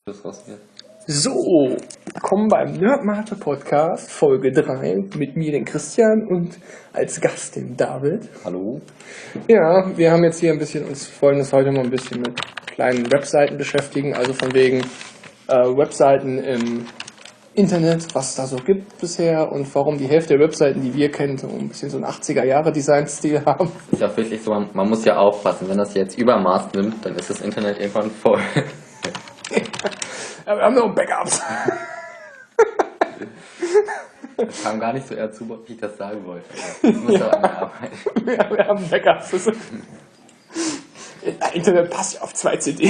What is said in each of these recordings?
Das rausgeht. So, willkommen beim Nerdmate Podcast, Folge 3, mit mir, den Christian, und als Gast den David. Hallo? Ja, wir haben jetzt hier wollen uns heute mal ein bisschen mit kleinen Webseiten beschäftigen, also von wegen Webseiten im Internet, was es da so gibt bisher und warum die Hälfte der Webseiten, die wir kennen, so ein bisschen so einen 80er-Jahre-Design-Stil haben. Ist ja wirklich so, man muss ja aufpassen, wenn das jetzt Übermaß nimmt, dann ist das Internet irgendwann voll. Ja, wir haben noch Backups. Das kam gar nicht so eher zu, wie ich das sagen wollte. Ich muss aber an der Arbeit. Wir haben Backups. Das Internet passt ja auf 2 CD.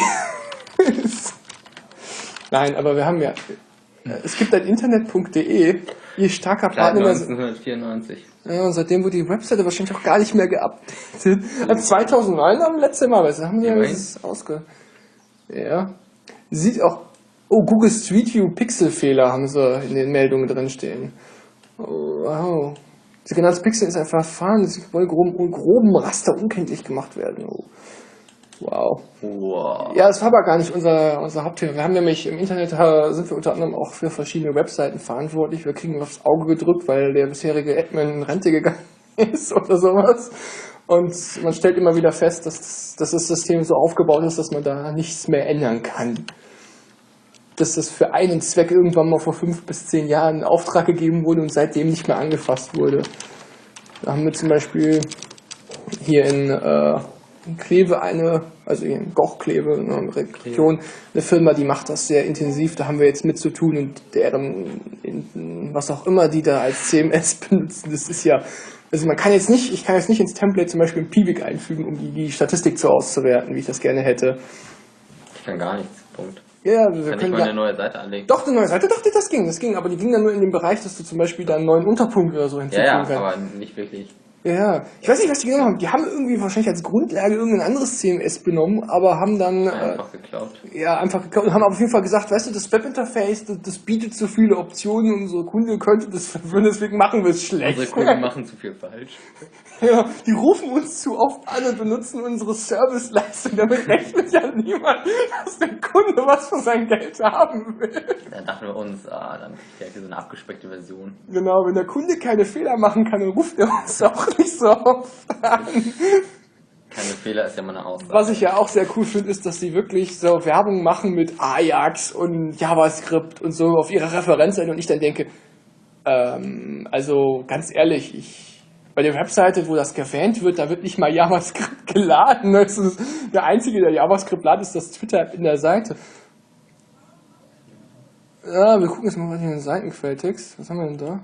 Nein, aber wir haben ja... Es gibt ein Internet.de, ihr starker Seit Partner... 1994. Ja, und seitdem wurde die Webseite wahrscheinlich auch gar nicht mehr geupdatet. Also 2009 am letzten Mal, weißt du, haben die ja das Ja. Sieht auch... Oh, Google Street View Pixelfehler haben sie in den Meldungen drin stehen. Oh, wow. Signals Pixel ist ein Verfahren, das voll groben Raster unkenntlich gemacht werden. Oh. Wow. Wow. Ja, das war aber gar nicht unser Hauptthema. Wir haben nämlich im Internet, sind wir unter anderem auch für verschiedene Webseiten verantwortlich. Wir kriegen aufs Auge gedrückt, weil der bisherige Admin in Rente gegangen ist oder sowas. Und man stellt immer wieder fest, dass das System so aufgebaut ist, dass man da nichts mehr ändern kann. Dass das für einen Zweck irgendwann mal vor 5 bis 10 Jahren in Auftrag gegeben wurde und seitdem nicht mehr angefasst wurde. Da haben wir zum Beispiel hier in Kleve also in Goch-Kleve, in einer Region, eine Firma, die macht das sehr intensiv, da haben wir jetzt mit zu tun und deren, was auch immer die da als CMS benutzen, das ist ja, also ich kann jetzt nicht ins Template zum Beispiel ein Piwik einfügen, um die Statistik so auszuwerten, wie ich das gerne hätte. Ich kann gar nichts, Punkt. Ja, wir können mal eine neue Seite anlegen. Doch, eine neue Seite, das ging, aber die ging dann nur in dem Bereich, dass du zum Beispiel da einen neuen Unterpunkt oder so hinzufügen kannst. Ja, aber nicht wirklich. Ja, ich weiß nicht, was die genommen haben. Die haben irgendwie wahrscheinlich als Grundlage irgendein anderes CMS benommen, aber haben dann... Einfach geklaut. Ja, einfach geklaut und haben auf jeden Fall gesagt, weißt du, das Webinterface, das bietet so viele Optionen, unsere Kunde könnte das verwirren, deswegen machen wir es schlecht. Unsere Kunden machen zu viel falsch. Ja, die rufen uns zu oft an und benutzen unsere Serviceleistung. Damit rechnet ja niemand, dass der Kunde was für sein Geld haben will. Dann dachten wir uns, dann kriegt er so eine abgespeckte Version. Genau, wenn der Kunde keine Fehler machen kann, dann ruft er uns auch nicht so oft an. Keine Fehler ist ja mal eine Aussage. Was ich ja auch sehr cool finde, ist, dass die wirklich so Werbung machen mit Ajax und JavaScript und so auf ihrer Referenzseite und ich dann denke, also ganz ehrlich, bei der Webseite, wo das erwähnt wird, da wird nicht mal JavaScript geladen. Das ist der einzige, der JavaScript ladet, ist das Twitter in der Seite. Ja, wir gucken jetzt mal hier in den Seitenquelltext. Was haben wir denn da?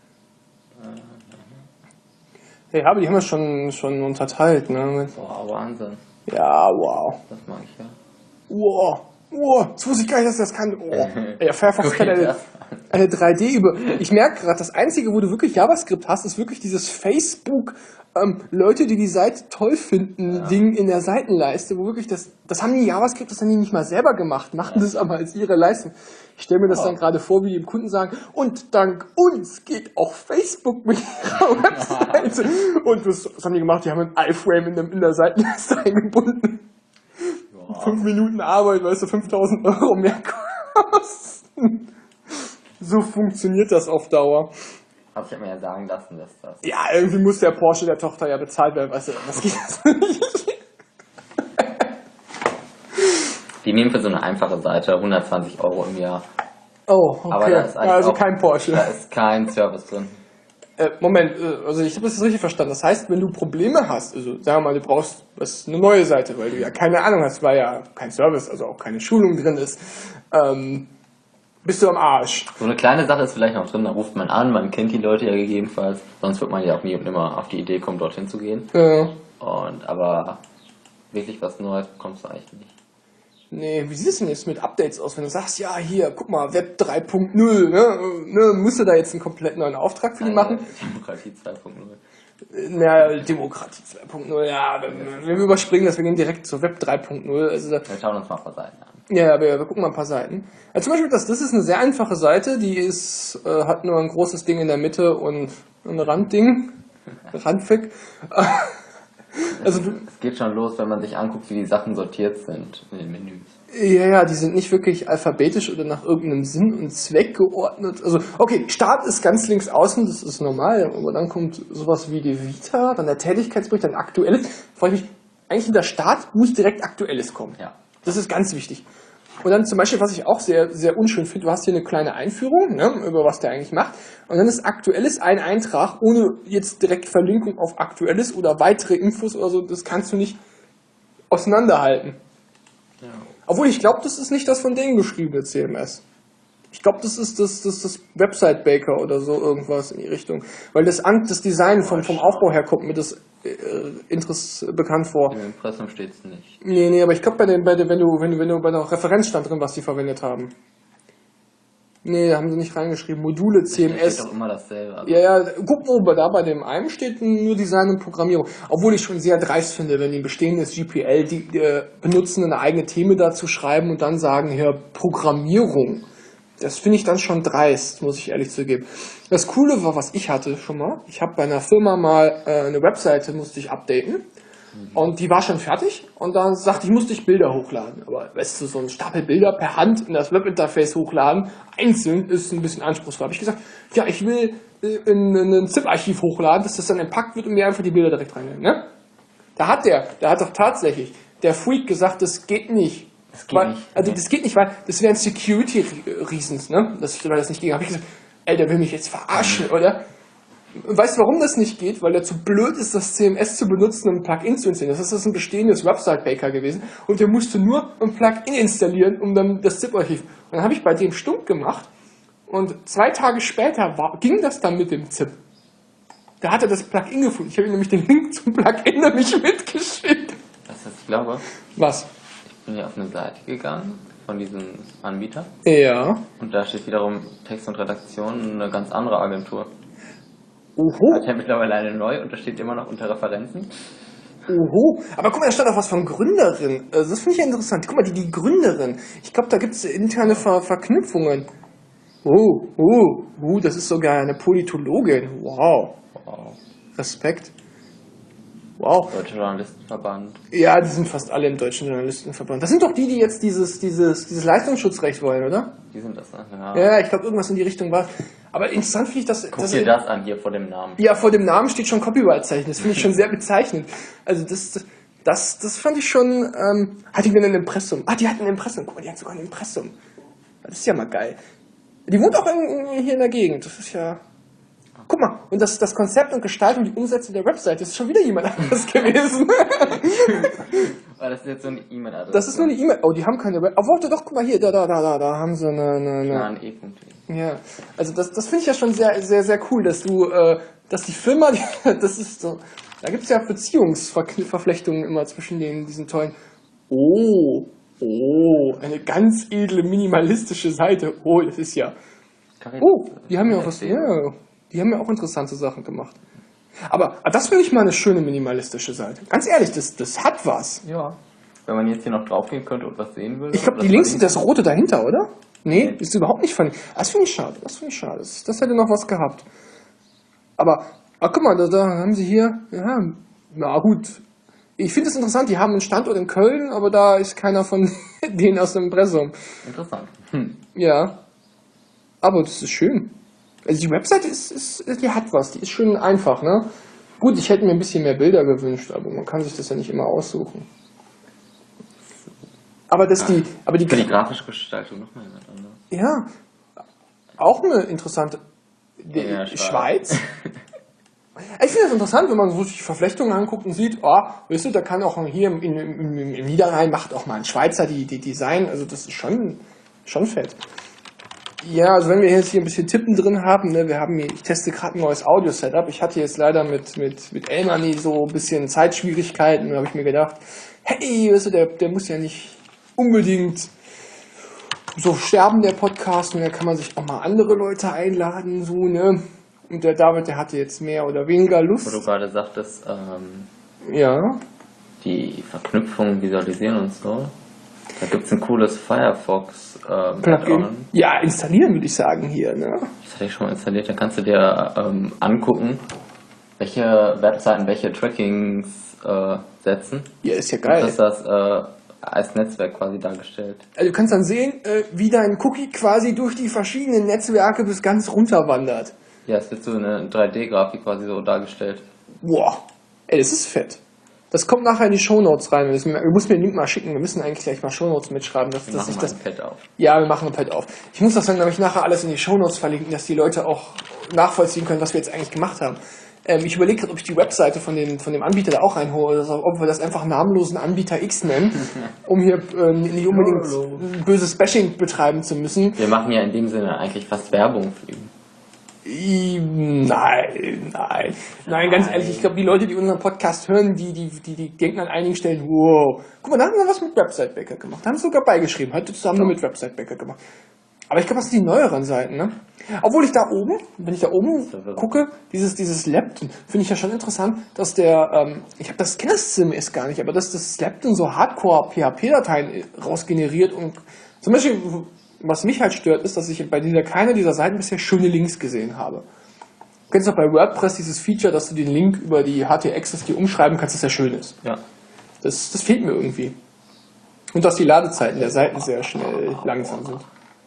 Ja, aber die haben wir schon unterteilt, ne? Boah, Wahnsinn. Ja, wow. Das mag ich ja. Wow, das wusste ich gar nicht, dass das kann. Oh. Ja, Firefox kann eine 3D Ich merke gerade, das Einzige, wo du wirklich JavaScript hast, ist wirklich dieses Facebook Leute, die Seite toll finden, Ding in der Seitenleiste, wo wirklich das haben die JavaScript, das haben die nicht mal selber gemacht, machten das aber als ihre Leistung. Ich stelle mir das dann gerade vor, wie die dem Kunden sagen, und dank uns geht auch Facebook mit ihrer Webseite. Und was haben die gemacht? Die haben ein iFrame in der Seitenleiste eingebunden. 5 Minuten Arbeit, weißt du, 5.000 € mehr kosten. So funktioniert das auf Dauer. Hab ich mir ja sagen lassen, dass das... Ja, irgendwie muss der Porsche der Tochter ja bezahlt werden, weißt du, was geht das nicht? Die nehmen für so eine einfache Seite 120 € im Jahr. Oh, okay. Aber da ist also auch, kein Porsche. Da ist kein Service drin. Moment, also ich habe das richtig verstanden. Das heißt, wenn du Probleme hast, also sagen wir mal, du brauchst eine neue Seite, weil du ja keine Ahnung hast, weil ja kein Service, also auch keine Schulung drin ist, bist du am Arsch. So eine kleine Sache ist vielleicht noch drin, da ruft man an, man kennt die Leute ja gegebenenfalls, sonst wird man ja auch nie und nimmer auf die Idee kommen, dorthin zu gehen. Ja. Aber wirklich was Neues bekommst du eigentlich nicht. Nee, wie sieht es denn jetzt mit Updates aus, wenn du sagst, ja, hier, guck mal, Web 3.0, ne, musst du da jetzt einen komplett neuen Auftrag für die machen? Demokratie 2.0. Na, Demokratie 2.0, ja, wir überspringen das, wir gehen direkt zur Web 3.0. Also, wir schauen uns mal ein paar Seiten an. Ja, wir gucken mal ein paar Seiten. Ja, zum Beispiel das ist eine sehr einfache Seite, die hat nur ein großes Ding in der Mitte und ein Randding, Randfick. Also es geht schon los, wenn man sich anguckt, wie die Sachen sortiert sind in den Menüs. Ja, die sind nicht wirklich alphabetisch oder nach irgendeinem Sinn und Zweck geordnet. Also, okay, Start ist ganz links außen, das ist normal, aber dann kommt sowas wie die Vita, dann der Tätigkeitsbericht, dann Aktuelles. Frage ich mich, eigentlich hinter Start muss direkt Aktuelles kommen. Ja. Das ist ganz wichtig. Und dann zum Beispiel, was ich auch sehr, sehr unschön finde, du hast hier eine kleine Einführung, ne, über was der eigentlich macht. Und dann ist Aktuelles ein Eintrag, ohne jetzt direkt Verlinkung auf Aktuelles oder weitere Infos oder so. Das kannst du nicht auseinanderhalten. Ja. Obwohl, ich glaube, das ist nicht das von denen geschriebene CMS. Ich glaube, das ist das Website Baker oder so irgendwas in die Richtung. Weil das Design vom Aufbau her kommt mir das bekannt vor. Im Impressum steht es nicht. Nee, aber ich glaube, wenn du bei der Referenz stand drin, was die verwendet haben. Nee, da haben sie nicht reingeschrieben. Module, Da steht CMS. doch immer dasselbe. Ja, guck mal, da bei dem einen steht nur Design und Programmierung. Obwohl ich schon sehr dreist finde, wenn die ein bestehendes GPL, die benutzen, eine eigene Theme dazu schreiben und dann sagen, hier, Programmierung. Das finde ich dann schon dreist, muss ich ehrlich zugeben. Das Coole war, was ich hatte schon mal. Ich habe bei einer Firma mal eine Webseite, musste ich updaten. Und die war schon fertig. Und dann sagte ich, musste ich Bilder hochladen. Aber weißt du, so ein Stapel Bilder per Hand in das Webinterface hochladen, einzeln, ist ein bisschen anspruchsvoll. Habe ich gesagt, ja, ich will in ein ZIP-Archiv hochladen, dass das dann entpackt wird und mir einfach die Bilder direkt reinnehmen. Ne? Da hat doch tatsächlich der Freak gesagt, das geht nicht. Das geht nicht. Also das geht nicht, weil das wären Security Reasons, ne? Weil das nicht ging. Habe ich gesagt, ey, der will mich jetzt verarschen, oder? Und weißt du, warum das nicht geht? Weil der zu blöd ist, das CMS zu benutzen, um ein Plugin zu installieren. Das ist ein bestehendes Website-Baker gewesen. Und der musste nur ein Plugin installieren, um dann das ZIP-Archiv. Und dann habe ich bei dem stumm gemacht. Und 2 Tage später ging das dann mit dem ZIP. Da hat er das Plugin gefunden. Ich habe ihm nämlich den Link zum Plugin nämlich mitgeschickt. Das heißt, ich glaube, Was? ich bin hier auf eine Seite gegangen von diesem Anbieter. Ja. Und da steht wiederum Text und Redaktion, eine ganz andere Agentur. Oho. Hat ja mittlerweile eine neu und da steht immer noch unter Referenzen. Oho. Aber guck mal, da stand auch was von Gründerin. Also das finde ich ja interessant. Guck mal, die Gründerin. Ich glaube, da gibt es interne Verknüpfungen. Das ist sogar eine Politologin. Wow. Wow. Respekt. Wow. Deutscher Journalistenverband. Ja, die sind fast alle im Deutschen Journalistenverband. Das sind doch die jetzt dieses Leistungsschutzrecht wollen, oder? Die sind das, ne? Ja, ich glaube, irgendwas in die Richtung war. Aber interessant finde ich, dass... Guck dir das an, hier vor dem Namen. Ja, vor dem Namen steht schon Copyright-Zeichen. Das finde ich schon sehr bezeichnend. Also das fand ich schon... hat die denn ein Impressum? Ah, die hat ein Impressum. Guck mal, die hat sogar ein Impressum. Das ist ja mal geil. Die wohnt auch hier in der Gegend. Das ist ja... Guck mal, und das Konzept und Gestaltung, die Umsetzung der Website, das ist schon wieder jemand anderes gewesen. Weil das ist jetzt so eine E-Mail-Adresse. Das ist nur eine E-Mail. Oh, die haben keine Website. Oh, warte doch, guck mal hier, da haben sie eine Plan.e. Ja, also das finde ich ja schon sehr, sehr, sehr cool, dass dass die Firma, das ist so, da gibt es ja Beziehungsverflechtungen immer zwischen diesen tollen, eine ganz edle, minimalistische Seite. Oh, das ist ja, die haben ja auch was, die haben ja auch interessante Sachen gemacht. Aber das finde ich mal eine schöne minimalistische Seite. Ganz ehrlich, das hat was. Ja. Wenn man jetzt hier noch draufgehen könnte und was sehen würde. Ich glaube, die links sind das rote dahinter, oder? Nee, ist überhaupt nicht funny. Das finde ich schade. Das hätte noch was gehabt. Aber guck mal, da haben sie hier, ja, na gut. Ich finde es interessant, die haben einen Standort in Köln, aber da ist keiner von denen aus dem Impressum. Interessant. Ja. Aber das ist schön. Also die Webseite die hat was, die ist schön einfach, ne? Gut, ich hätte mir ein bisschen mehr Bilder gewünscht, aber man kann sich das ja nicht immer aussuchen. Aber die Für die grafische Gestaltung nochmal jemand anderes. Ja, auch eine interessante. Ja, Schweiz? Ich finde das interessant, wenn man so die Verflechtungen anguckt und sieht, weißt du, da kann auch hier im Niederrhein macht auch mal ein Schweizer die Design, also das ist schon fett. Ja, also wenn wir jetzt hier ein bisschen Tippen drin haben, ne, ich teste gerade ein neues Audio-Setup. Ich hatte jetzt leider mit Elmani so ein bisschen Zeitschwierigkeiten, da habe ich mir gedacht, hey, weißt du, der muss ja nicht unbedingt so sterben, der Podcast, und da kann man sich auch mal andere Leute einladen, so, ne? Und der David, der hatte jetzt mehr oder weniger Lust. Wo du gerade sagtest, ja. Die Verknüpfung visualisieren und so. Da gibt es ein cooles Firefox Plugin. Ja, installieren würde ich sagen hier, ne? Das hatte ich schon mal installiert. Da kannst du dir angucken, welche Webseiten welche Trackings setzen. Ja, ist ja geil. Und das als Netzwerk quasi dargestellt. Also du kannst dann sehen, wie dein Cookie quasi durch die verschiedenen Netzwerke bis ganz runter wandert. Ja, es wird so eine 3D-Grafik quasi so dargestellt. Boah, ey, das ist fett. Das kommt nachher in die Shownotes rein. Du musst mir den Link mal schicken. Wir müssen eigentlich gleich mal Shownotes mitschreiben. Wir machen mal ein Pad auf. Ja, wir machen ein Pad auf. Ich muss das dann, glaube ich, nachher alles in die Shownotes verlinken, dass die Leute auch nachvollziehen können, was wir jetzt eigentlich gemacht haben. Ich überlege gerade, ob ich die Webseite von dem Anbieter da auch reinhole, oder ob wir das einfach namenlosen Anbieter X nennen, um hier nicht unbedingt böses Bashing betreiben zu müssen. Wir machen ja in dem Sinne eigentlich fast Werbung für ihn. Nein, ganz ehrlich, ich glaube, die Leute, die unseren Podcast hören, die denken an einigen Stellen, wow, guck mal, da haben wir was mit Website-Bäcker gemacht, da haben sie sogar beigeschrieben, heute zusammen nur mit Website-Bäcker gemacht. Aber ich glaube, das sind die neueren Seiten, ne? Obwohl wenn ich da oben gucke, dieses Lepton, finde ich ja schon interessant, dass kenne das CMS gar nicht, aber dass das Lepton so Hardcore-PHP-Dateien rausgeneriert und zum Beispiel, was mich halt stört, ist, dass ich bei keiner dieser Seiten bisher schöne Links gesehen habe. Du kennst doch bei WordPress dieses Feature, dass du den Link über die HT-Access dir umschreiben kannst, dass der schön ist. Ja. Das fehlt mir irgendwie. Und dass die Ladezeiten der Seiten sehr schnell langsam sind.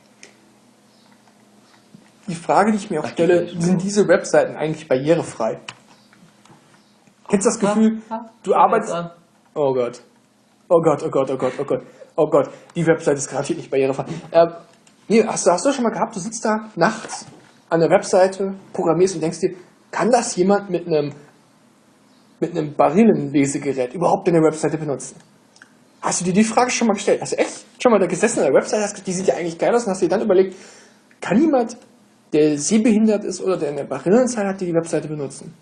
Die Frage, die ich mir auch stelle, sind diese Webseiten eigentlich barrierefrei? Kennst du das Gefühl, du arbeitest... Oh Gott. Oh Gott, oh Gott, oh Gott, oh Gott. Oh Gott, die Webseite ist garantiert nicht barrierefrei. Hast du schon mal gehabt, du sitzt da nachts an der Webseite, programmierst und denkst dir, kann das jemand mit einem Brillenlesegerät überhaupt eine Webseite benutzen? Hast du dir die Frage schon mal gestellt? Hast du echt schon mal da gesessen an der Webseite, hast gesagt, die sieht ja eigentlich geil aus, und hast dir dann überlegt, kann jemand, der sehbehindert ist oder der eine Brillenanzahl hat, die Webseite benutzen?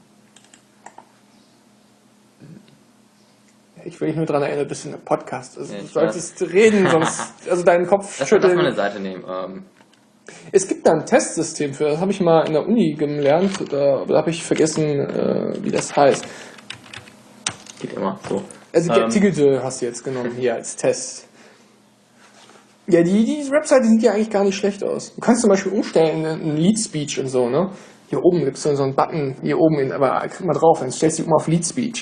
Ich will dich nur daran erinnern, du bist in einem Podcast. Also Ja, du solltest reden, sonst also deinen Kopf Lass schütteln. mal eine Seite nehmen. Es gibt da ein Testsystem für, das habe ich mal in der Uni gelernt, da habe ich vergessen, wie das heißt. Geht immer so. Also die Artikel hast du jetzt genommen hier als Test. Ja, die Webseite sieht ja eigentlich gar nicht schlecht aus. Du kannst zum Beispiel umstellen in Lead Speech und so, ne? Hier oben gibt es so einen Button, hier oben, aber klick mal drauf, dann stellst du um auf Lead Speech.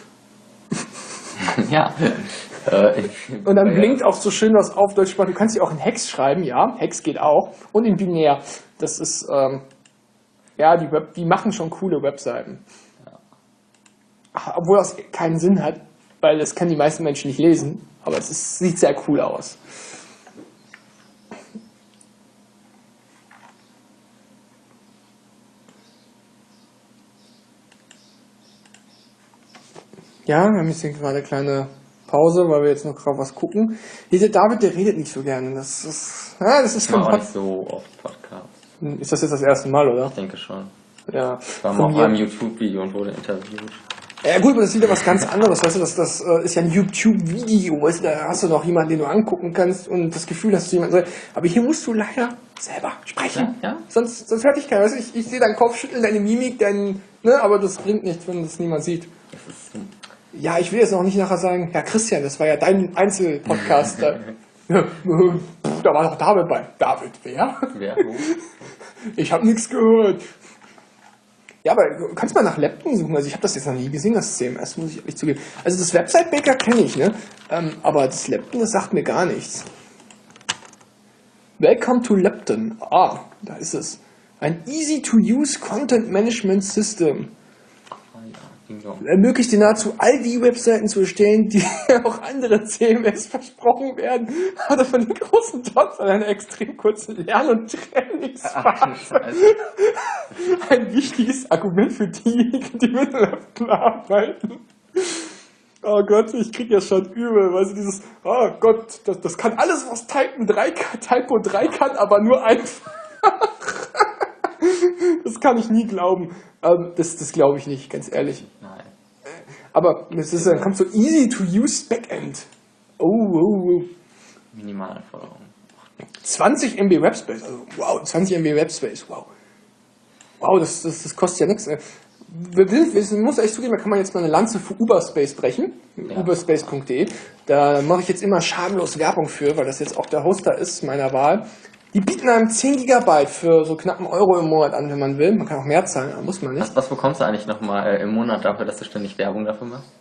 Ja. Und dann blinkt auch so schön was auf Deutsch. Du kannst sie auch in Hex schreiben, ja. Hex geht auch. Und in Binär. Das ist, die machen schon coole Webseiten. Obwohl das keinen Sinn hat, weil das können die meisten Menschen nicht lesen. Aber sieht sehr cool aus. Ja, wir haben jetzt hier gerade eine kleine Pause, weil wir jetzt noch gerade was gucken. Dieser David, der redet nicht so gerne. Das ist Ich mache auch nicht so oft Podcasts. Ist das jetzt das erste Mal, oder? Ich denke schon. Ja. Ich war mal auf einem YouTube-Video und wurde interviewt. Ja gut, aber das ist wieder was ganz anderes. Weißt du, das ist ja ein YouTube-Video. Weißt du, da hast du noch jemanden, den du angucken kannst und das Gefühl, dass du jemanden... Aber hier musst du leider selber sprechen. Ja? Sonst hört dich keiner. Weißt du, ich sehe deinen Kopf schütteln, deine Mimik, aber das bringt nichts, wenn das niemand sieht. Ja, ich will jetzt auch nicht nachher sagen, ja Christian, das war ja dein Einzelpodcast. Da war doch David bei. David, wer? Wer? Ich habe nichts gehört. Ja, aber du kannst mal nach Lepton suchen. Also ich habe das jetzt noch nie gesehen, das CMS, muss ich ehrlich zugeben. Also das Website-Baker kenne ich, ne? Aber das Lepton, das sagt mir gar nichts. Welcome to Lepton. Ah, da ist es. Ein easy-to-use Content Management System. Ermöglicht dir nahezu all die Webseiten zu erstellen, die auch andere CMS versprochen werden, aber von den großen Jobs an einer extrem kurzen Lern- und Trainingsphase. Ein wichtiges Argument für diejenigen, die mit Lepton arbeiten. Oh Gott, ich krieg ja schon übel, weil sie dieses, oh Gott, das kann alles, was Typo 3 kann, aber nur einfach. Das kann ich nie glauben. Das glaube ich nicht, ganz ehrlich. Nein. Aber dann kommt so easy to use Backend. Oh. Minimalanforderungen. 20 MB Webspace. Also, wow, 20 MB Webspace. Wow. Wow, das kostet ja nichts. Man muss echt zugeben, da kann man jetzt mal eine Lanze für Uberspace brechen. Ja. Uberspace.de. Da mache ich jetzt immer schamlos Werbung für, weil das jetzt auch der Hoster ist meiner Wahl. Die bieten einem 10 GB für so knapp €1 im Monat an, wenn man will. Man kann auch mehr zahlen, aber muss man nicht. Was bekommst du eigentlich nochmal im Monat dafür, dass du ständig Werbung dafür machst?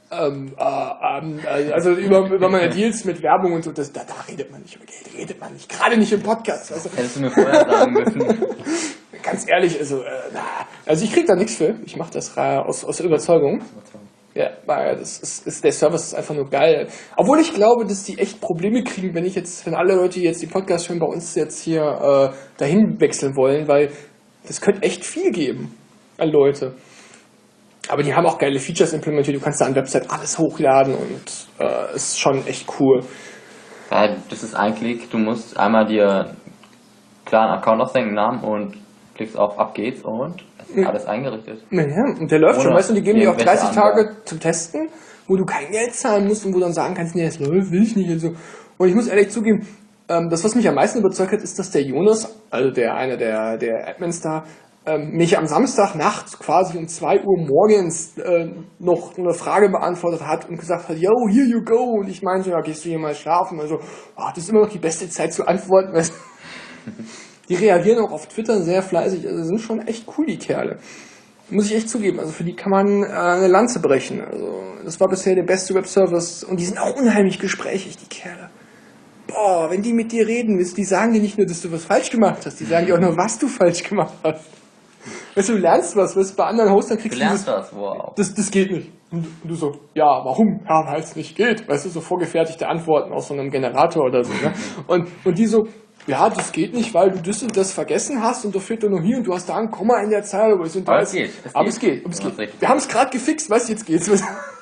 Also über meine Deals mit Werbung und so, da redet man nicht über Geld, redet man nicht. Gerade nicht im Podcast. Weißt du? Hättest du mir vorher sagen müssen. Ganz ehrlich, also ich krieg da nichts für. Ich mache das aus Überzeugung. Ja, weil der Service ist einfach nur geil. Obwohl ich glaube, dass die echt Probleme kriegen, wenn alle Leute jetzt die Podcasts hören, bei uns jetzt hier dahin wechseln wollen, weil das könnte echt viel geben an Leute. Aber die haben auch geile Features implementiert. Du kannst da an der Website alles hochladen und ist schon echt cool. Ja, das ist ein Klick. Du musst einmal dir klar einen Account ausdenken, Namen und klickst auf Ab geht's und es ist alles eingerichtet. Ja, und der läuft schon, weißt du, die geben dir auch 30 Tage Angaben zum Testen, wo du kein Geld zahlen musst und wo du dann sagen kannst, nee, das läuft, will ich nicht und so. Und ich muss ehrlich zugeben, das, was mich am meisten überzeugt hat, ist, dass der Jonas, also einer der Admins da, mich am Samstagnacht quasi um 2 Uhr morgens noch eine Frage beantwortet hat und gesagt hat, yo, here you go. Und ich meinte, ja, gehst du hier mal schlafen? Also, das ist immer noch die beste Zeit zu antworten. Die reagieren auch auf Twitter sehr fleißig, also sind schon echt cool, die Kerle. Muss ich echt zugeben, also für die kann man eine Lanze brechen. Also, das war bisher der beste Webservice und die sind auch unheimlich gesprächig, die Kerle. Boah, wenn die mit dir reden, die sagen dir nicht nur, dass du was falsch gemacht hast, die sagen dir auch nur, was du falsch gemacht hast. Weißt du, du lernst was, weißt du, bei anderen Hostern kriegst du lernst was, wow. Das geht nicht. Und du so, ja, warum? Ja, weil es nicht geht. Weißt du, so vorgefertigte Antworten aus so einem Generator oder so. Ne? Und die so, ja, das geht nicht, weil du das und das vergessen hast und da fehlt nur hier und du hast da ein Komma in der Zeile. Aber es geht. Wir haben es gerade gefixt, weißt du, jetzt geht's.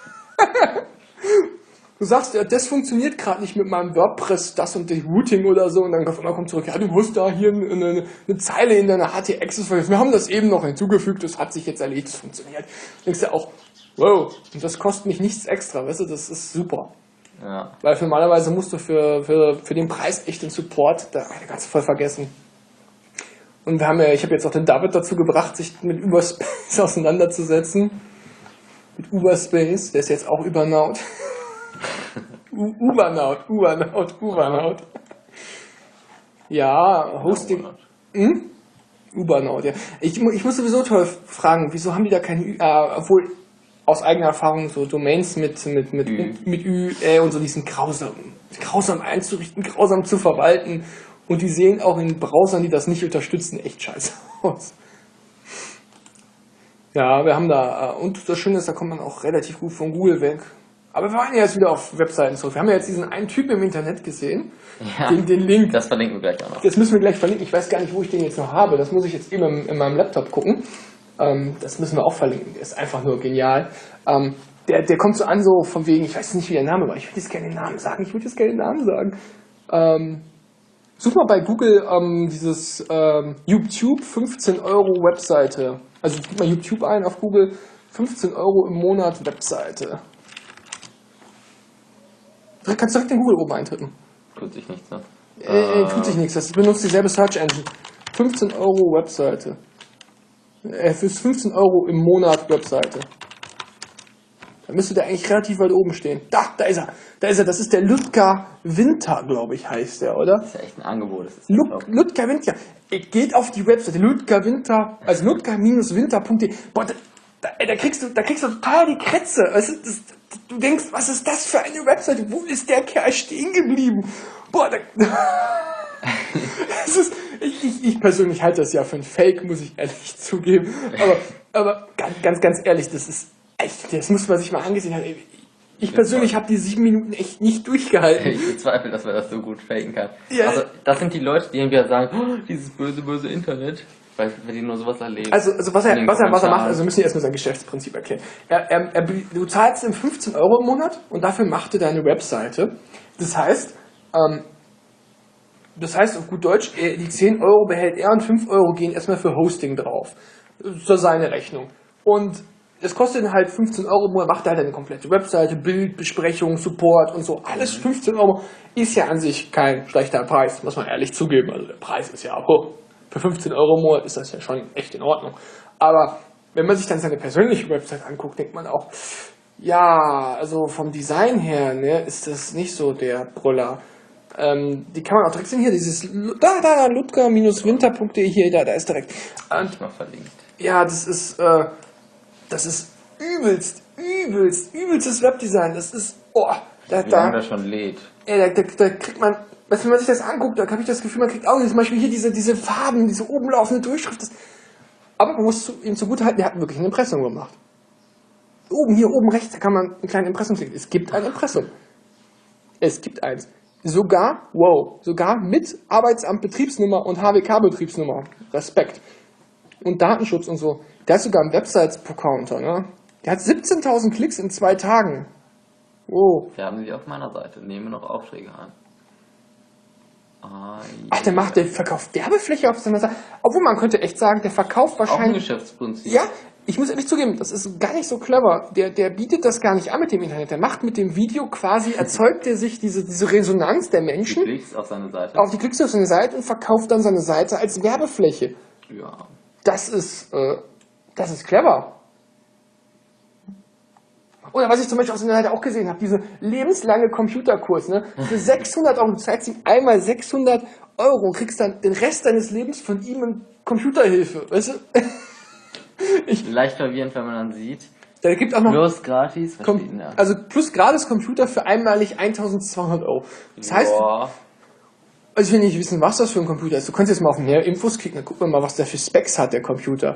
Du sagst, ja, das funktioniert gerade nicht mit meinem WordPress, das und das Routing oder so, und dann auf einmal kommt zurück, ja, du musst da hier eine Zeile in deiner HT-Access vergessen. Wir haben das eben noch hinzugefügt, das hat sich jetzt erledigt, das funktioniert. Du denkst ja auch, wow, und das kostet mich nichts extra, weißt du, das ist super. Ja. Weil normalerweise musst du für den Preis echt den Support, da kannst du voll vergessen. Und ich habe jetzt auch den David dazu gebracht, sich mit Uberspace auseinanderzusetzen. Mit Uberspace, der ist jetzt auch Ubernaut. Ubernaut. Ja, Hosting. Ubernaut, ja. Ich muss sowieso toll fragen, wieso haben die da keine obwohl aus eigener Erfahrung so Domains mit Ü und so, die sind grausam einzurichten, grausam zu verwalten und die sehen auch in Browsern, die das nicht unterstützen, echt scheiße aus. Ja, wir haben da, und das Schöne ist, da kommt man auch relativ gut von Google weg. Aber wir waren ja jetzt wieder auf Webseiten zurück. Wir haben ja jetzt diesen einen Typen im Internet gesehen, Ja, den Link. das verlinken wir gleich auch noch. Das müssen wir gleich verlinken. Ich weiß gar nicht, wo ich den jetzt noch habe. Das muss ich jetzt eben in meinem Laptop gucken. Das müssen wir auch verlinken. Der ist einfach nur genial. Der kommt so an, so von wegen, ich weiß nicht, wie der Name war. Ich würde jetzt gerne den Namen sagen. Such mal bei Google dieses YouTube 15 Euro Webseite. Also gib mal YouTube ein auf Google. 15 Euro im Monat Webseite. Kannst direkt in Google oben eintippen. Tut sich nichts, ne? Tut sich nichts. Das benutzt dieselbe Search Engine. 15 Euro Webseite. Für 15 Euro im Monat Webseite. Da müsste der eigentlich relativ weit oben stehen. Da ist er. Das ist der Ludger Winter, glaube ich, heißt der, oder? Das ist ja echt ein Angebot. Das ist Ludger Winter. Geht auf die Webseite. Ludger Winter, also ludger-winter.de. Boah, da kriegst du total die Krätze. Du denkst, was ist das für eine Webseite? Wo ist der Kerl stehen geblieben? Boah, ich persönlich halte das ja für ein Fake, muss ich ehrlich zugeben. Aber ganz ehrlich, das ist echt, das muss man sich mal angesehen haben. Ich persönlich habe die 7 Minuten echt nicht durchgehalten. Ich bezweifle, dass man das so gut faken kann. Ja. Also, das sind die Leute, die irgendwie sagen, oh, dieses böse Internet. Weil wenn die nur sowas erleben. Also was er macht, also wir müssen erstmal sein Geschäftsprinzip erklären. Du zahlst ihm 15 Euro im Monat und dafür macht er deine Webseite. Das heißt auf gut Deutsch, die 10 Euro behält er und 5 Euro gehen erstmal für Hosting drauf. Das ist seine Rechnung. Und es kostet ihn halt 15 Euro im Monat, macht er halt eine komplette Webseite, Bild, Besprechung, Support und so. Alles 15 Euro ist ja an sich kein schlechter Preis, muss man ehrlich zugeben. Also der Preis ist ja hoch. Für 15 Euro im Monat ist das ja schon echt in Ordnung. Aber wenn man sich dann seine persönliche Website anguckt, denkt man auch, ja, also vom Design her, ne, ist das nicht so der Brüller. Die kann man auch direkt sehen, hier, dieses, ludger-winter.de, hier, da ist direkt. Mal verlinkt. Ja, das ist übelstes Webdesign. Das ist, Wie lange das schon lädt. Da kriegt man, wenn man sich das anguckt, da habe ich das Gefühl, man kriegt auch zum Beispiel hier diese Farben, diese oben laufende Durchschrift. Aber man muss ihm zugutehalten, der hat wirklich ein Impressum gemacht. Hier oben rechts, da kann man ein kleines Impressum klicken. Es gibt ein Impressum. Es gibt eins. Sogar mit Arbeitsamt Betriebsnummer und HWK Betriebsnummer. Respekt. Und Datenschutz und so. Der hat sogar einen Websites-Counter, ne? Der hat 17.000 Klicks in 2 Tagen. Wow. Wir haben sie auf meiner Seite. Nehme noch Aufträge an. Ach, der verkauft Werbefläche auf seiner Seite. Obwohl, man könnte echt sagen, der verkauft wahrscheinlich... Auch ein Geschäftsprinzip. Ja, ich muss ehrlich zugeben, das ist gar nicht so clever. Der bietet das gar nicht an mit dem Internet. Der macht mit dem Video quasi, erzeugt er sich diese Resonanz der Menschen. Die Klicks auf seine Seite. Auf die Klicks auf seine Seite und verkauft dann seine Seite als Werbefläche. Ja. Das ist clever. Oder was ich zum Beispiel auf seiner Seite auch gesehen habe, diese lebenslange Computerkurs, ne? Für 600 Euro, du zahlst ihm einmal 600 Euro und kriegst dann den Rest deines Lebens von ihm in Computerhilfe, weißt du? Leicht verwirrend, wenn man dann sieht. Da gibt auch noch Plus gratis. Also plus gratis Computer für einmalig 1.200 Euro. Das heißt, also ich will nicht wissen, was das für ein Computer ist. Du kannst jetzt mal auf mehr Infos klicken, dann gucken wir mal, was der für Specs hat, der Computer.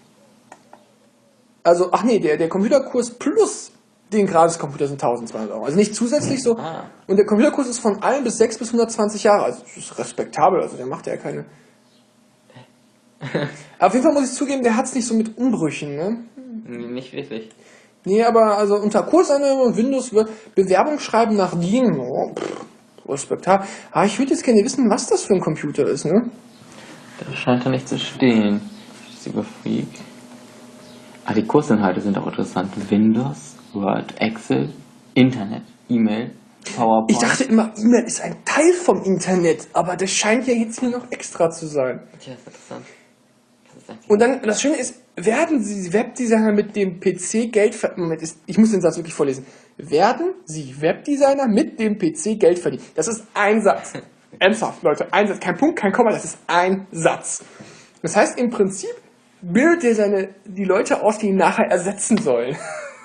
Also, der Computerkurs plus den Gratis-Computer sind 1.200 Euro. Also nicht zusätzlich so. Und der Computerkurs ist von 1 bis 6 bis 120 Jahre. Also das ist respektabel. Also der macht ja keine... Aber auf jeden Fall muss ich zugeben, der hat es nicht so mit Umbrüchen, ne? Nicht wirklich. Nee, aber also unter Kursanwendung und Windows Bewerbung schreiben nach DIN. Respektabel. Aber ich würde jetzt gerne wissen, was das für ein Computer ist, ne? Das scheint da nicht zu stehen. Freak. Die Kursinhalte sind auch interessant. Windows, Word, Excel, Internet, E-Mail, PowerPoint. Ich dachte immer, E-Mail ist ein Teil vom Internet, aber das scheint ja jetzt hier noch extra zu sein. Tja, ist interessant. Und dann, das Schöne ist, werden Sie Webdesigner mit dem PC Geld verdienen? Ich muss den Satz wirklich vorlesen. Werden Sie Webdesigner mit dem PC Geld verdienen? Das ist ein Satz. Ernsthaft, Leute, ein Satz. Kein Punkt, kein Komma, das ist ein Satz. Das heißt, im Prinzip bildet er die Leute aus, die ihn nachher ersetzen sollen.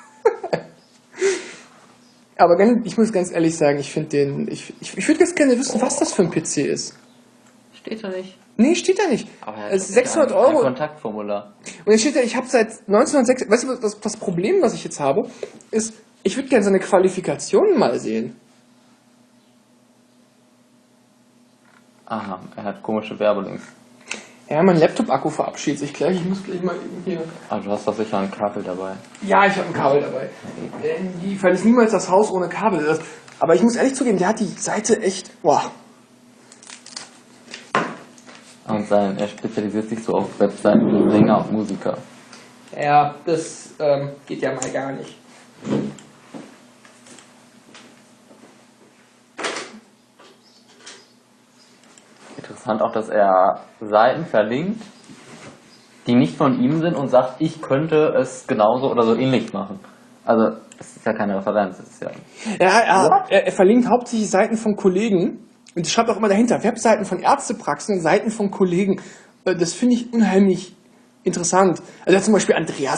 Aber ich muss ganz ehrlich sagen, ich würde ganz gerne wissen, was das für ein PC ist. Steht da nicht. Nee, steht da nicht. Aber es ist 600 Euro. Ein Kontaktformular. Und jetzt steht da, ich habe seit 1906, weißt du, das Problem, was ich jetzt habe, ist, ich würde gerne seine Qualifikationen mal sehen. Aha, er hat komische Werbelinks. Ja, mein Laptop-Akku verabschiedet sich gleich. Ich muss gleich mal eben hier... Du hast doch sicher ein Kabel dabei. Ja, ich habe ein Kabel dabei. Die verlässt niemals das Haus ohne Kabel. Aber ich muss ehrlich zugeben, der hat die Seite echt... Boah. Und er spezialisiert sich so auf Webseiten für Sänger und Musiker. Ja, das geht ja mal gar nicht. Interessant auch, dass er Seiten verlinkt, die nicht von ihm sind und sagt, ich könnte es genauso oder so ähnlich machen. Also, das ist ja keine Referenz. Das ist er verlinkt hauptsächlich Seiten von Kollegen und schreibt auch immer dahinter, Webseiten von Ärztepraxen und Seiten von Kollegen. Das finde ich unheimlich interessant. Also er hat zum Beispiel Andrea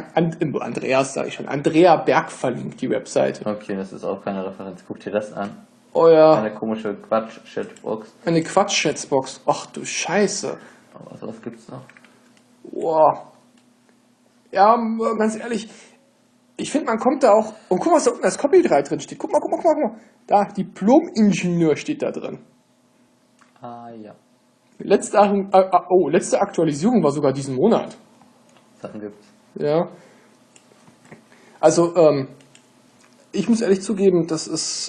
Berg verlinkt, die Webseite. Okay, das ist auch keine Referenz. Guck dir das an. Oh ja. Eine komische Quatsch-Chatbox. Eine Quatsch-Chatbox. Ach du Scheiße. Aber was gibt's noch? Boah. Ja, ganz ehrlich, ich finde, man kommt da auch... Und guck mal, was da unten als Copyright drin steht. Guck mal. Da, Diplom-Ingenieur steht da drin. Ja. Letzte Aktualisierung war sogar diesen Monat. Sachen gibt's. Ja. Also, ich muss ehrlich zugeben, das ist...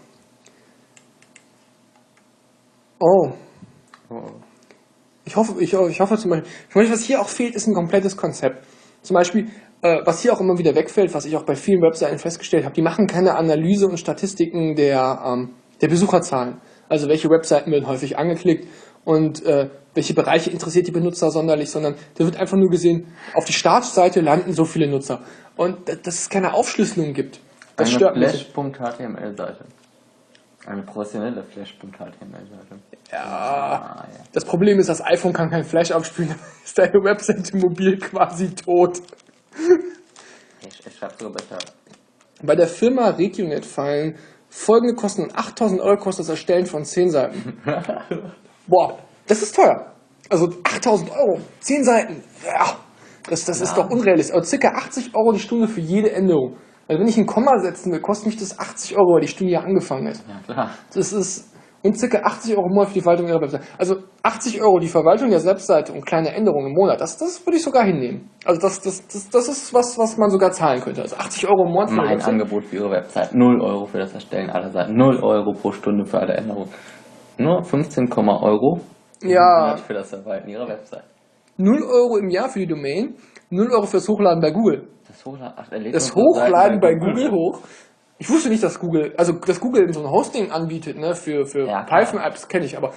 Ich hoffe zum Beispiel, was hier auch fehlt, ist ein komplettes Konzept. Zum Beispiel, was hier auch immer wieder wegfällt, was ich auch bei vielen Webseiten festgestellt habe, die machen keine Analyse und Statistiken der Besucherzahlen. Also welche Webseiten werden häufig angeklickt und welche Bereiche interessiert die Benutzer sonderlich, sondern da wird einfach nur gesehen, auf die Startseite landen so viele Nutzer. Und dass es keine Aufschlüsselung gibt. Das stört mich. Flash.html-Seite. Eine professionelle Flash.html-Seite. Ja. Das Problem ist, das iPhone kann kein Flash abspielen, dann ist deine Webseite mobil quasi tot. Ich schreibe sogar besser. Bei der Firma Regionet fallen folgende Kosten: 8.000 Euro kostet das Erstellen von 10 Seiten. Boah, das ist teuer. Also 8.000 Euro, 10 Seiten. Ja, das ist doch unrealistisch. Also circa 80 Euro die Stunde für jede Änderung. Also wenn ich ein Komma setzen will, kostet mich das 80 Euro, weil die Stunde ja angefangen ist. Ja, klar. Das ist und circa 80 Euro im Monat für die Verwaltung ihrer Webseite. Also 80 Euro die Verwaltung der Webseite und kleine Änderungen im Monat, das würde ich sogar hinnehmen. Also das ist was man sogar zahlen könnte. Also 80 Euro im Monat für Mein Angebot für Ihre Website. 0 Euro für das Erstellen aller Seiten. 0 Euro pro Stunde für alle Änderungen. Nur 15, Euro im Monat für das Verwalten Ihrer Website. 0 Euro im Jahr für die Domain, 0 Euro fürs Hochladen bei Google. Das Hochladen bei Google hoch. Ich wusste nicht, dass Google so ein Hosting anbietet, ne, für Ja, Python-Apps kenne ich, aber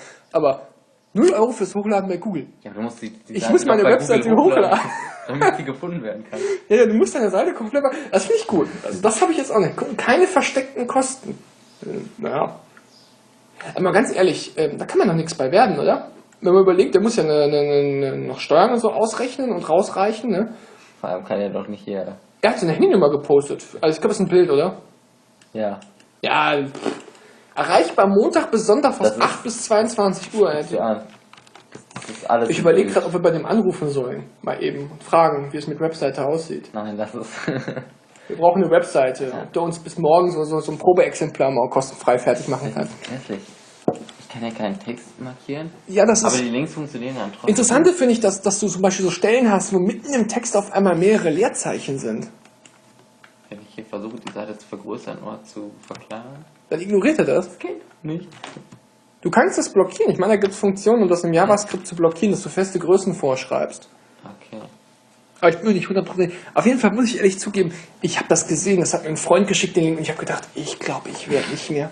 0 Euro fürs Hochladen bei Google. Ja, du musst die Ich Seite muss meine doch bei Webseite Google hochladen. damit sie gefunden werden kann. Ja, du musst deine Seite komplett. Das finde ich gut. Also das habe ich jetzt auch nicht. Keine versteckten Kosten. Naja. Aber mal ganz ehrlich, da kann man doch nichts bei werden, oder? Wenn man überlegt, der muss ja noch Steuern und so ausrechnen und rausreichen, ne? Vor allem kann er doch nicht hier. Er hat seine Handynummer gepostet. Also ich glaube, das ist ein Bild, oder? Ja. Ja, erreichbar Montag bis Sonntag von Das ist- 8 bis 22 Uhr. Das ist alles. Ich überlege gerade, ob wir bei dem anrufen sollen. Mal eben und fragen, wie es mit Webseite aussieht. Nein, das ist. Wir brauchen eine Webseite, ob der uns bis morgen so ein Probeexemplar mal kostenfrei fertig machen kann. Das ist hässlich. Ich kann ja keinen Text markieren. Ja, das Aber ist. die Links funktionieren dann trotzdem. Interessante finde ich, dass du zum Beispiel so Stellen hast, wo mitten im Text auf einmal mehrere Leerzeichen sind. Wenn ich hier versuche, die Seite zu vergrößern oder zu verkleinern. Dann ignoriert er das. Geht nicht. Du kannst das blockieren. Ich meine, da gibt es Funktionen, um das im JavaScript zu blockieren, dass du feste Größen vorschreibst. Okay. Aber ich bin nicht 100%. Auf jeden Fall muss ich ehrlich zugeben, ich habe das gesehen, das hat mir ein Freund geschickt, den Link, und ich habe gedacht, ich glaube, ich werde nicht mehr.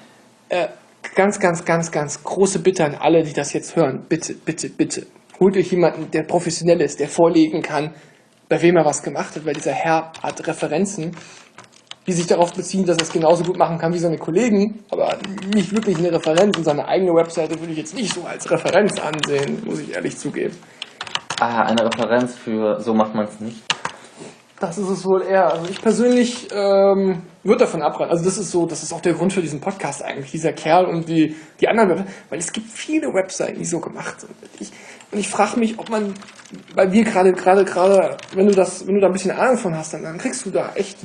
Ganz, ganz, ganz, ganz große Bitte an alle, die das jetzt hören. Bitte, bitte, bitte. Holt euch jemanden, der professionell ist, der vorlegen kann, bei wem er was gemacht hat, weil dieser Herr hat Referenzen, die sich darauf beziehen, dass er es genauso gut machen kann wie seine Kollegen, aber nicht wirklich eine Referenz. Und seine eigene Webseite würde ich jetzt nicht so als Referenz ansehen, muss ich ehrlich zugeben. Eine Referenz für so macht man es nicht. Das ist es wohl eher. Also ich persönlich würde davon abraten. Also das ist auch der Grund für diesen Podcast eigentlich, dieser Kerl und die anderen Webseiten, weil es gibt viele Webseiten, die so gemacht sind. Und ich frage mich, ob man, weil wir gerade, wenn du da ein bisschen Ahnung von hast, dann kriegst du da echt,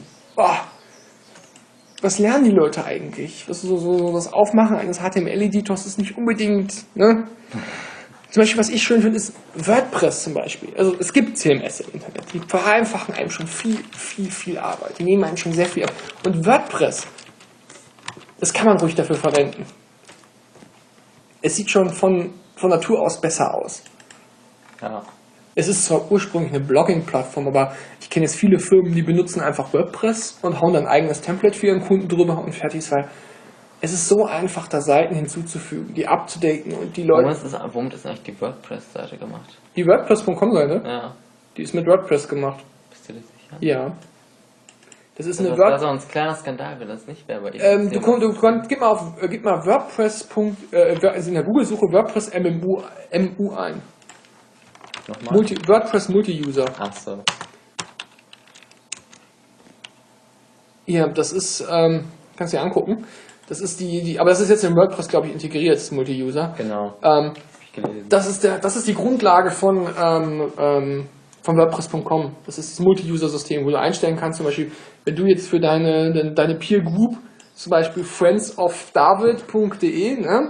was lernen die Leute eigentlich? So das Aufmachen eines HTML-Editors ist nicht unbedingt, ne? Zum Beispiel, was ich schön finde, ist WordPress zum Beispiel. Also es gibt CMS im Internet, die vereinfachen einem schon viel Arbeit. Die nehmen einem schon sehr viel ab. Und WordPress, das kann man ruhig dafür verwenden. Es sieht schon von Natur aus besser aus. Ja. Es ist zwar ursprünglich eine Blogging-Plattform, aber ich kenne jetzt viele Firmen, die benutzen einfach WordPress und hauen dann ein eigenes Template für ihren Kunden drüber und fertig ist, weil es ist so einfach, da Seiten hinzuzufügen, die abzudaten und die Leute... Womit ist eigentlich die WordPress-Seite gemacht? Die WordPress.com-Seite, Ja. die ist mit WordPress gemacht. Bist du dir sicher? Ja. Das ist eine Das wäre WordPress... so ein kleiner Skandal, wenn das nicht wäre. Aber gib mal WordPress. Also in der Google-Suche WordPress MU ein. Nochmal? WordPress Multi-User. Ach so. Ja, das ist, kannst du dir angucken. Das ist aber das ist jetzt in WordPress, glaube ich, integriert, das Multi-User. Genau. Hab ich gelesen. Das ist die Grundlage von WordPress.com. Das ist das Multi-User-System, wo du einstellen kannst, zum Beispiel, wenn du jetzt für deine Peer Group zum Beispiel friendsofdavid.de, ne?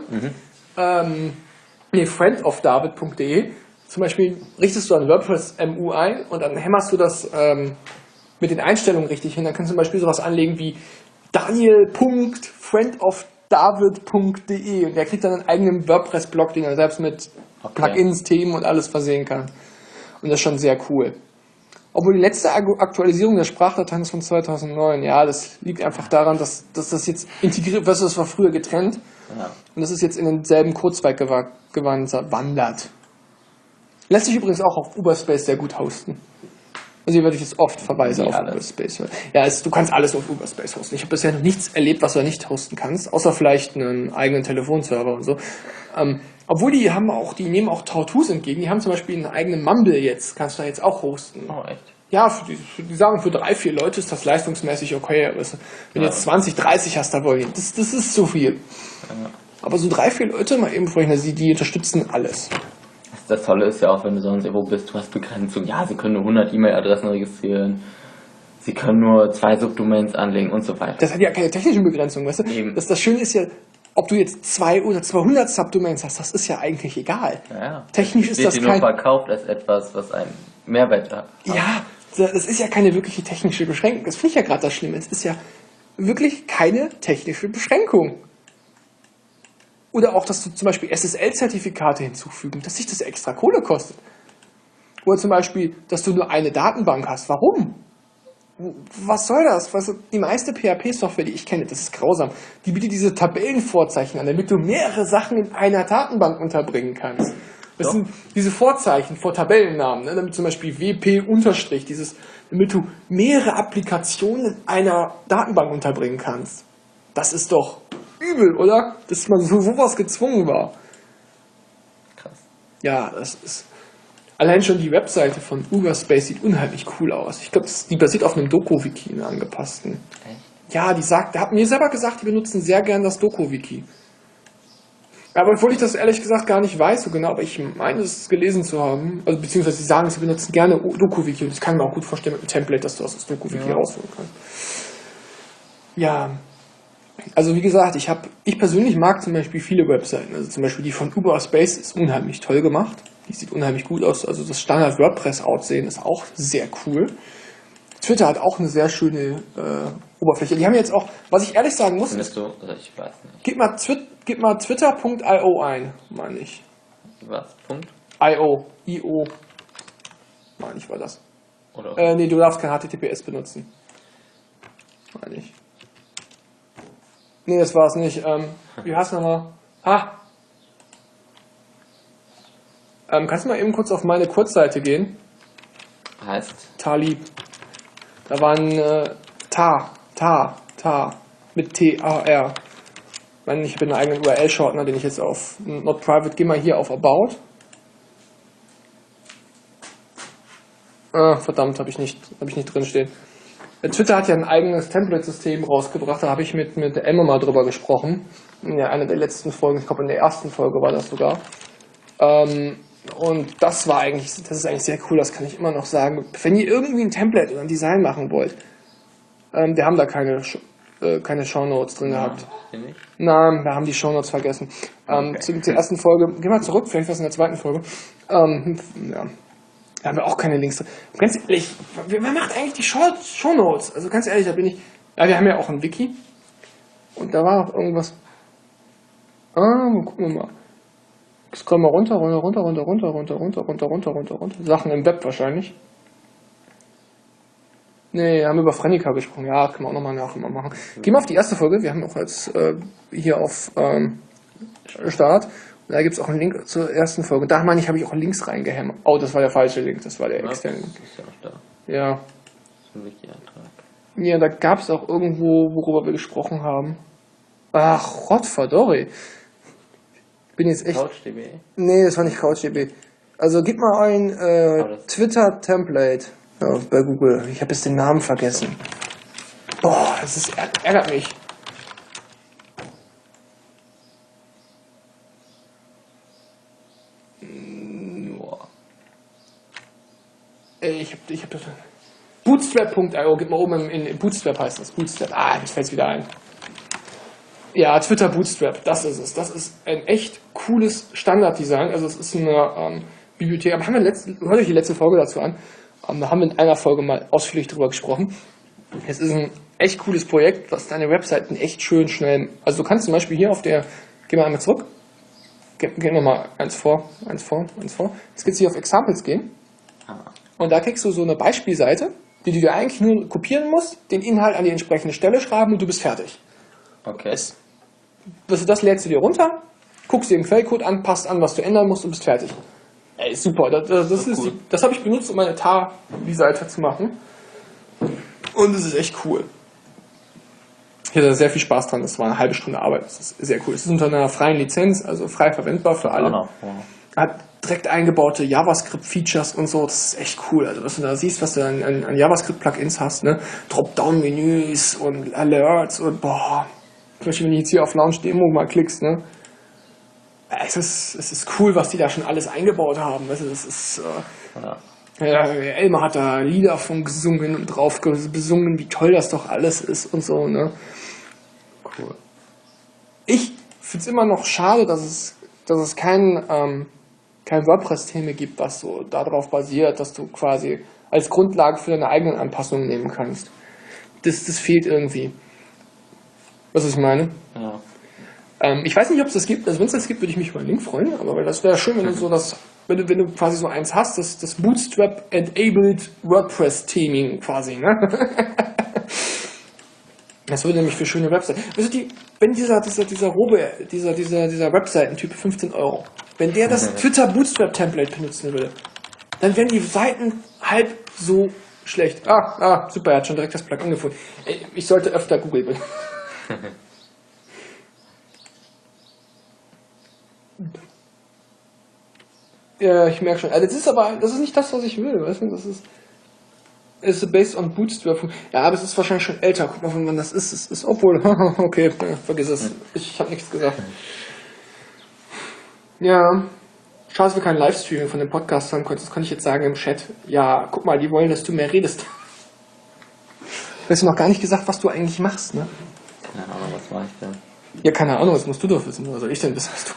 friendofdavid.de, zum Beispiel richtest du an WordPress MU ein und dann hämmerst du das mit den Einstellungen richtig hin. Dann kannst du zum Beispiel sowas anlegen wie daniel.friendofdavid.de und der kriegt dann einen eigenen WordPress-Blog, den er selbst mit Plugins, Themen und alles versehen kann. Und das ist schon sehr cool. Obwohl die letzte Aktualisierung der Sprachdateien ist von 2009. Ja, das liegt einfach daran, dass das jetzt integriert, das war früher getrennt. Ja. Und das ist jetzt in denselben Kurzweig gewandert. Lässt sich übrigens auch auf Uberspace sehr gut hosten. Also hier würde ich jetzt oft Verweise auf Uberspace hören. Ja, du kannst alles auf Uberspace hosten. Ich habe bisher noch nichts erlebt, was du nicht hosten kannst, außer vielleicht einen eigenen Telefonserver und so. Obwohl die nehmen auch Tautools entgegen. Die haben zum Beispiel einen eigenen Mumble jetzt. Kannst du da jetzt auch hosten. Oh, echt? Ja, die sagen, für 3, 4 Leute ist das leistungsmäßig okay. Aber wenn du jetzt 20, 30 hast, da wollen das ist zu viel. Ja. Aber so 3, 4 Leute mal eben vorhin, die unterstützen alles. Das Tolle ist ja auch, wenn du sonst irgendwo bist, du hast Begrenzung. Ja, sie können nur 100 E-Mail-Adressen registrieren. Sie können nur 2 Subdomains anlegen und so weiter. Das hat ja keine technischen Begrenzungen, weißt du? Eben. Das Schöne ist ja, ob du jetzt 2 oder 200 Subdomains hast, das ist ja eigentlich egal. Ja. Technisch ist das wird dir nur verkauft als etwas, was einen Mehrwert hat. Ja, das ist ja keine wirkliche technische Beschränkung. Das finde ich ja gerade das Schlimme. Es ist ja wirklich keine technische Beschränkung. Oder auch, dass du zum Beispiel SSL-Zertifikate hinzufügen, dass sich das extra Kohle kostet. Oder zum Beispiel, dass du nur eine Datenbank hast. Warum? Was soll das? Weißt du, die meiste PHP-Software, die ich kenne, das ist grausam, die bietet diese Tabellenvorzeichen an, damit du mehrere Sachen in einer Datenbank unterbringen kannst. Das sind diese Vorzeichen vor Tabellennamen, ne? Damit zum Beispiel WP-, damit du mehrere Applikationen in einer Datenbank unterbringen kannst. Das ist doch übel, oder? Dass man so sowas gezwungen war. Krass. Ja, das ist... Allein schon die Webseite von Uberspace sieht unheimlich cool aus. Ich glaube, die basiert auf einem Doku-Wiki, einem angepassten. Echt? Ja, der hat mir selber gesagt, die benutzen sehr gern das Doku-Wiki. Aber obwohl ich das ehrlich gesagt gar nicht weiß so genau, aber ich meine es gelesen zu haben, also beziehungsweise sie sagen, sie benutzen gerne Doku-Wiki und ich kann mir auch gut vorstellen mit einem Template, dass du aus das Doku-Wiki rausholen kannst. Ja, also wie gesagt, ich persönlich mag zum Beispiel viele Webseiten, also zum Beispiel die von Uberspace ist unheimlich toll gemacht. Die sieht unheimlich gut aus. Also das Standard WordPress-Aussehen ist auch sehr cool. Twitter hat auch eine sehr schöne Oberfläche. Die haben jetzt auch, was ich ehrlich sagen muss, Findest du? Also ich weiß nicht. gib mal twitter.io ein, meine ich. Was? Punkt? I.O. Meine ich war das. Oder? Nee, du darfst kein HTTPS benutzen. Meine ich. Nee, das war es nicht. Wie heißt nochmal? Kannst du mal eben kurz auf meine Kurzseite gehen? Heißt? Talib. Da waren Ta mit T-A-R. Ich habe einen eigenen URL-Shortener, den ich jetzt auf Not Private, geh mal hier auf About. Verdammt, habe ich nicht drin stehen. Twitter hat ja ein eigenes Template-System rausgebracht, da habe ich mit Emma mal drüber gesprochen. In einer der letzten Folgen, ich glaube in der ersten Folge war das sogar. Und das ist eigentlich sehr cool, das kann ich immer noch sagen. Wenn ihr irgendwie ein Template oder ein Design machen wollt, wir haben da keine Shownotes drin gehabt. Nein, wir haben die Shownotes vergessen. Okay. Zur ersten Folge, gehen wir zurück, vielleicht was in der zweiten Folge. Ja. Da haben wir auch keine Links drin. Ganz ehrlich, wer macht eigentlich die Shownotes? Also ganz ehrlich, da bin ich... Ja, wir haben ja auch ein Wiki. Und da war noch irgendwas... gucken wir mal. Scroll mal runter. Sachen im Web wahrscheinlich. Nee, haben wir über Frenica gesprochen. Ja, können wir auch nochmal nachher machen. Gehen wir auf die erste Folge. Wir haben auch jetzt hier auf Start. Und da gibt es auch einen Link zur ersten Folge. Da meine ich, habe ich auch Links reingehämmert. Oh, das war der falsche Link. Das war der externe Link. Ist ja noch da. Ja. Das ist ein Wiki-Eintrag. Ja, da gab es auch irgendwo, worüber wir gesprochen haben. Ach, Rottverdorri. Bin jetzt echt... CouchDB? Nee, das war nicht CouchDB. Also gib mal ein Twitter-Template bei Google. Ich habe jetzt den Namen vergessen. Boah, ärgert mich. Ich hab das... Bootstrap.io, gib mal oben in Bootstrap heißt das. Bootstrap. Jetzt fällt's wieder ein. Ja, Twitter Bootstrap, das ist es. Das ist ein echt cooles Standarddesign. Also es ist eine Bibliothek. Aber hört euch die letzte Folge dazu an. Da haben wir in einer Folge mal ausführlich drüber gesprochen. Es ist ein echt cooles Projekt, was deine Webseiten echt schön schnell... Also du kannst zum Beispiel hier geh mal einmal zurück. Geh nochmal eins vor. Jetzt kannst du hier auf Examples gehen. Und da kriegst du so eine Beispielseite, die du dir eigentlich nur kopieren musst, den Inhalt an die entsprechende Stelle schreiben und du bist fertig. Okay. Das lädst du dir runter, guckst dir den Quellcode an, passt an, was du ändern musst und bist fertig. Ey, super. Das habe ich benutzt, um meine Tar-Seite zu machen. Und es ist echt cool. Ich hatte sehr viel Spaß dran. Das war eine halbe Stunde Arbeit. Das ist sehr cool. Es ist unter einer freien Lizenz, also frei verwendbar für alle. hat direkt eingebaute JavaScript-Features und so. Das ist echt cool. Also, was du da siehst, was du an JavaScript-Plugins hast, ne? Dropdown-Menüs und Alerts und boah. Zum Beispiel, wenn du jetzt hier auf Launch Demo mal klickst, ne? Es ist cool, was die da schon alles eingebaut haben. Also, das ist, Elmar hat da Lieder von gesungen und drauf besungen, wie toll das doch alles ist und so, ne? Cool. Ich finde es immer noch schade, dass es kein WordPress-Thema gibt, was so darauf basiert, dass du quasi als Grundlage für deine eigenen Anpassungen nehmen kannst. Das fehlt irgendwie. Was ich meine? Ja. Ich weiß nicht, ob es das gibt. Also wenn es das gibt, würde ich mich über einen Link freuen. Aber weil das wäre schön, wenn du so wenn du quasi so eins hast, das Bootstrap-enabled WordPress-Theming quasi, ne? Das würde nämlich für schöne Webseiten. Also wenn dieser Webseitentyp 15 €, wenn der das Twitter Bootstrap Template benutzen würde, dann wären die Seiten halb so schlecht. Super, er hat schon direkt das Plugin gefunden. Ich sollte öfter googeln. Ja, ich merke schon. Das ist nicht das, was ich will. Weißt du? Das ist based on Bootstrap. Ja, aber es ist wahrscheinlich schon älter. Guck mal, von wann das ist. Es ist obwohl. Okay, vergiss es. Ich habe nichts gesagt. Ja. Schade, dass wir keinen Livestreaming von dem Podcast haben können. Das kann ich jetzt sagen im Chat. Ja, guck mal, die wollen, dass du mehr redest. Du hast noch gar nicht gesagt, was du eigentlich machst, ne? Keine Ahnung, was mache ich denn? Ja, keine Ahnung, das musst du doch wissen. Was soll ich denn wissen, was du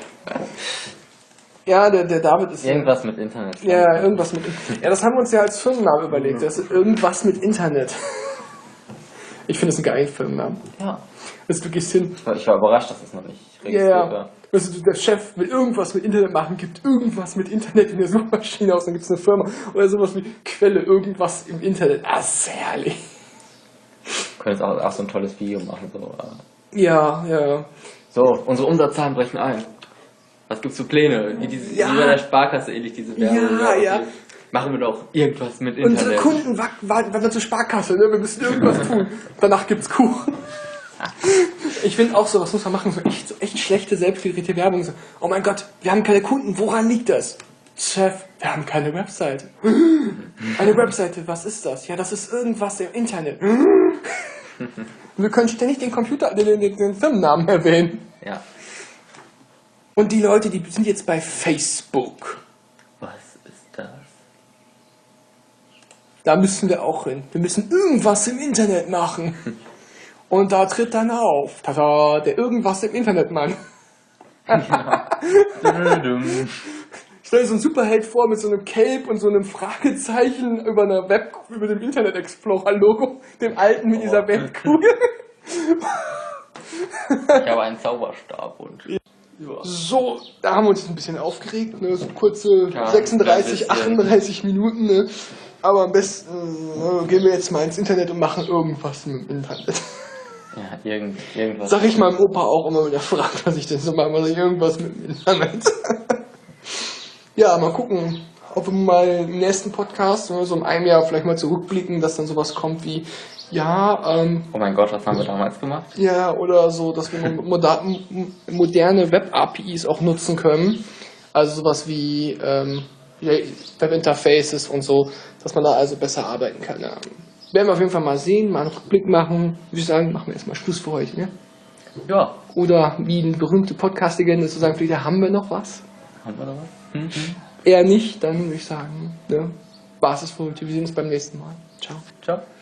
Ja, der David ist... Irgendwas mit Internet. Ja, irgendwas mit... Ja, das haben wir uns ja als Firmennamen überlegt. Das ist irgendwas mit Internet. Ich finde es einen geilen Firmennamen. Ja. Also, du gehst hin... Ich war überrascht, dass es noch nicht registriert war. Weißt du, der Chef will irgendwas mit Internet machen, gibt irgendwas mit Internet in der Suchmaschine aus, dann gibt es eine Firma oder sowas wie Quelle irgendwas im Internet. Ah, ist herrlich. Wir können jetzt auch so ein tolles Video machen. So. Ja. So, unsere Umsatzzahlen brechen ein. Was gibt's für Pläne? Wie bei der Sparkasse ähnlich, diese Werbung. Ja. Machen wir doch irgendwas mit Internet. Unsere Kunden wandern zur Sparkasse, ne? Wir müssen irgendwas tun. Danach gibt's Kuchen. Ich finde auch so, was muss man machen? So echt schlechte, selbstgedrehte Werbung. So, oh mein Gott, wir haben keine Kunden. Woran liegt das? Chef, wir haben keine Webseite. Eine Webseite, was ist das? Ja, das ist irgendwas im Internet. Wir können ständig den Firmennamen erwähnen. Ja. Und die Leute, die sind jetzt bei Facebook. Was ist das? Da müssen wir auch hin. Wir müssen irgendwas im Internet machen. Und da tritt dann auf. Tada, der irgendwas im Internet-Mann. Stell dir so einen Superheld vor mit so einem Cape und so einem Fragezeichen über dem Internet Explorer Logo, dem alten mit dieser Weltkugel. Ich habe einen Zauberstab und... So, da haben wir uns ein bisschen aufgeregt, ne? So kurze 36, 38 Minuten, ne? Aber am besten gehen wir jetzt mal ins Internet und machen irgendwas mit dem Internet. Ja, irgendwas. Sag ich meinem Opa auch immer, wenn er fragt, was ich denn so mache, also irgendwas mit dem Internet. Ja, mal gucken, ob wir mal im nächsten Podcast, so in einem Jahr vielleicht mal zurückblicken, dass dann sowas kommt wie, oh mein Gott, was haben wir damals gemacht? Ja, oder so, dass wir moderne Web-APIs auch nutzen können. Also sowas wie Web-Interfaces und so, dass man da also besser arbeiten kann. Ja. Werden wir auf jeden Fall mal sehen, mal einen Rückblick machen. Würde ich sagen, machen wir erstmal Schluss für heute. Ne? Ja. Oder wie eine berühmte Podcast-Legende zu sagen, vielleicht haben wir noch was. Haben wir noch was? Eher nicht, dann würde ich sagen, ne? War es für heute. Wir sehen uns beim nächsten Mal. Ciao. Ciao.